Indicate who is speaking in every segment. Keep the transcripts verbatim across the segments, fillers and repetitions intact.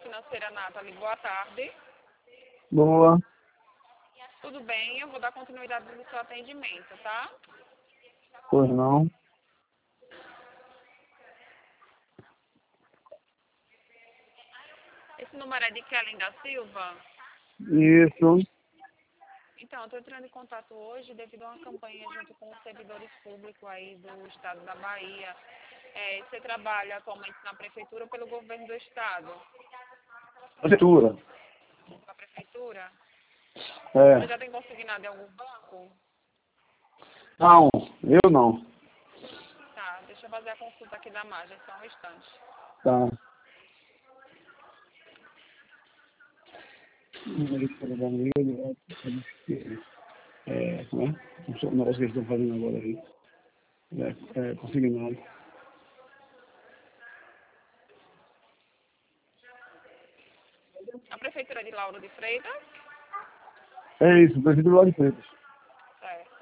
Speaker 1: financeira Nathalie, boa tarde.
Speaker 2: Boa.
Speaker 1: Tudo bem, eu vou dar continuidade no seu atendimento, tá?
Speaker 2: Pois não.
Speaker 1: Esse número é de Kellen da Silva?
Speaker 2: Isso.
Speaker 1: Então, eu estou entrando em contato hoje devido a uma campanha junto com os servidores públicos aí do estado da Bahia. É, você trabalha atualmente na prefeitura ou pelo governo do estado?
Speaker 2: Prefeitura.
Speaker 1: Na prefeitura?
Speaker 2: É.
Speaker 1: Você já tem consignado em algum banco?
Speaker 2: Não, eu não.
Speaker 1: Tá, deixa eu fazer a consulta aqui da margem, só um instante.
Speaker 2: Tá. É, como é? O negócio que eles estão fazendo agora aí. É, é consignado.
Speaker 1: A prefeitura de Lauro de Freitas?
Speaker 2: É isso, prefeito do Lado de Freitas.
Speaker 1: Certo.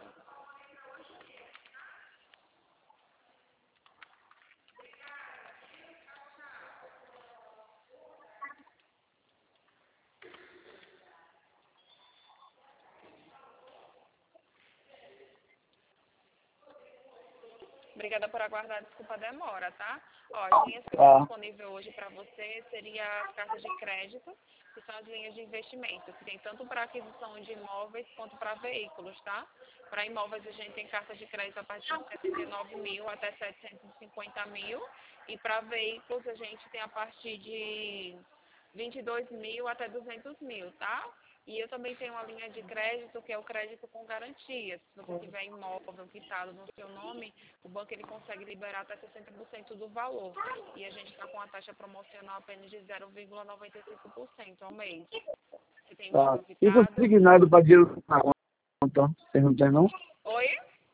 Speaker 1: Obrigada por aguardar, desculpa a demora, tá? Ó, as linhas que eu tenho
Speaker 2: Tá.
Speaker 1: disponível hoje para você seria as cartas de crédito, que são as linhas de investimento, que tem tanto para aquisição de imóveis quanto para veículos, tá? Para imóveis a gente tem cartas de crédito a partir de setenta e nove mil até setecentos e cinquenta mil, e para veículos a gente tem a partir de vinte e dois mil até duzentos mil, tá? E eu também tenho uma linha de crédito, que é o crédito com garantia. Se você tiver imóvel quitado no seu nome, o banco ele consegue liberar até sessenta por cento do valor. E a gente está com a taxa promocional apenas de zero vírgula noventa e cinco por cento ao mês. Você tem
Speaker 2: Tá.
Speaker 1: imóvel
Speaker 2: E
Speaker 1: quitado?
Speaker 2: consignado para dinheiro na conta? Vocês não tem, não?
Speaker 1: Oi?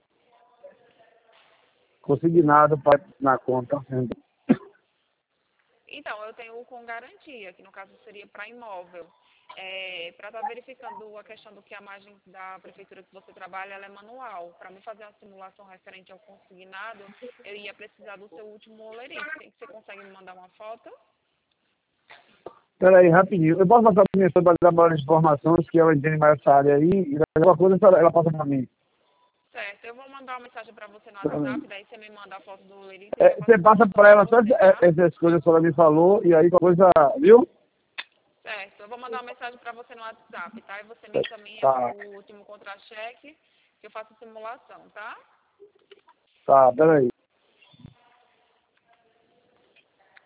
Speaker 2: Consignado pra, na conta. Vocês não tem?
Speaker 1: Então, eu tenho o com garantia, que no caso seria para imóvel. É, para estar verificando a questão do que a margem da prefeitura que você trabalha, ela é manual. Para me fazer uma simulação referente ao consignado, eu ia precisar do seu último olerite. Você consegue me mandar uma foto?
Speaker 2: Pera aí, rapidinho. Eu posso passar para minha esposa para dar maiores informações, que ela entende mais essa área aí, e alguma coisa ela ela passa para mim.
Speaker 1: Certo, eu vou mandar uma mensagem para você no WhatsApp, daí você me manda a foto do olerite e
Speaker 2: É,
Speaker 1: eu faço
Speaker 2: você
Speaker 1: a
Speaker 2: passa
Speaker 1: simulação
Speaker 2: para
Speaker 1: para
Speaker 2: ela só
Speaker 1: você, tá?
Speaker 2: essas coisas que ela me falou, e aí qualquer coisa, viu?
Speaker 1: Certo, eu vou mandar uma mensagem para você no WhatsApp, tá? E você me encaminha
Speaker 2: Tá,
Speaker 1: o último contra-cheque, que eu faço a simulação, tá?
Speaker 2: tá, pera aí.